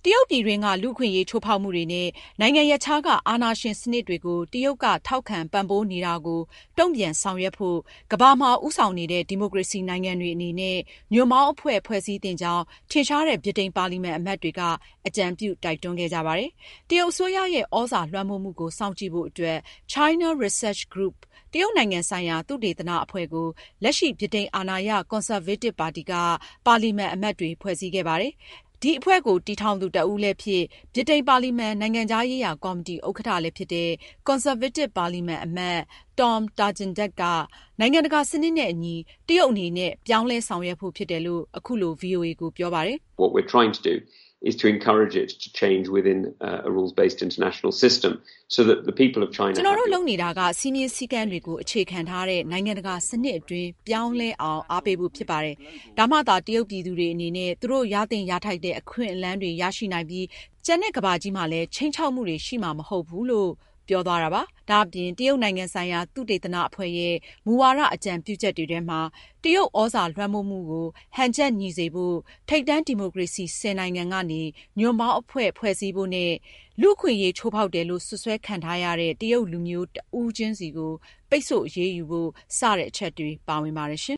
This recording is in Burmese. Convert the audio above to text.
တရုတ်ပြည်တွင်းကလူ့အခွင့်အရေးချိုးဖောက်မှုတွေနဲ့နိုင်ငံရပ်ခြားကအာဏာရှင်စနစ်တွေကိုတရုတ်ကထောက်ခံပံ့ပိုးနေတာကိုတုံ့ပြန်ဆောင်ရွက်ဖို့ကမ္ဘာမှာဦးဆောင်နေတဲ့ဒီမိုကရေစီနိုင်ငံတွေအနေနဲ့ညွန့်ပေါင်းအဖွဲ့ဖွဲ့စည်းသင့်ကြောင်းထင်ရှားတဲ့ဗြိတိန်ပါလီမန်အမတ်တွေကအကြံပြုတိုက်တွန်းခဲ့ကြပါတယ်။တရုတ်အစိုးရရဲ့ဩဇာလွှမ်းမိုးမှုကိုစောင့်ကြည့်ဖို့အတွက် China Research Group တရုတ်နိုင်ငံဆိုင်ရာသုတေသနအဖွဲ့ကိုလက်ရှိဗြိတိန်အာဏာရကွန်ဆာဗေးတစ်ပါတီကပါလီမန်အမတ်တွေဖွဲ့စည်းခဲ့ပါတယ်။ဒီအဖွဲ့ကိုတည်ထောင်သူတဦးလည်းဖြစ်ဗြိတိန်ပါလီမန်နိုင်ငံခြားရေးရာကော်မတီဥက္ကဋ္ဌလည်းဖြစ်တဲ့ကွန်ဆာဗေးတစ်ပါလီမန်အမတ် Tom Tajandek ကနိုင်ငံတကာစနစ်နဲ့အညီတရုတ်အနေနဲ့ပြောင်းလဲဆောင်ရွက်ဖို့ဖြစ်တယ်လို့အခုလို VOA ကိုပြောပါတယ်။ What we're trying to do is to encourage it to change within a rules-based international system so that the people of China ကျွန်တော်တို့လုပ်နေတာကစီးမြင်စည်းကမ်းတွေကိုအခြေခံထားတဲ့နိုင်ငံတကာစနစ်အတွင်းပြောင်းလဲအောင်အားပေးဖို့ဖြစ်ပါတယ်။ဒါမှသာတရုတ်ပြည်သူတွေအနေနဲ့သူတို့ရသင့်ရထိုက်တဲ့အခွင့်အလမ်းတွေရရှိနိုင်ပြီးကျန်တဲ့ကမ္ဘာကြီးမှာလည်းချိန်ချောက်မှုတွေရှိမှာမဟုတ်ဘူးလို့ပြောသွားတာပါ။ဒါအပြင်တရုတ်နိုင်ငံဆိုင်ရာသုတေသနအဖွဲ့ရဲ့မူဝါဒအကြံပြုချက်တွေထဲမှာတရုတ်ဩဇာလွှမ်းမိုးမှုကိုဟန်ချက်ညီစေဖို့ထိပ်တန်းဒီမိုကရေစီ10နိုင်ငံကနေညွန့်ပေါင်းအဖွဲ့ဖွဲ့စည်းဖို့နဲ့လူ့အခွင့်အရေးချိုးဖောက်တယ်လို့စွပ်စွဲခံထားရတဲ့တရုတ်လူမျိုးတဦးချင်းစီကိုပိတ်ဆို့အရေးယူဖို့စတဲ့အချက်တွေပါဝင်ပါတယ်ရှင်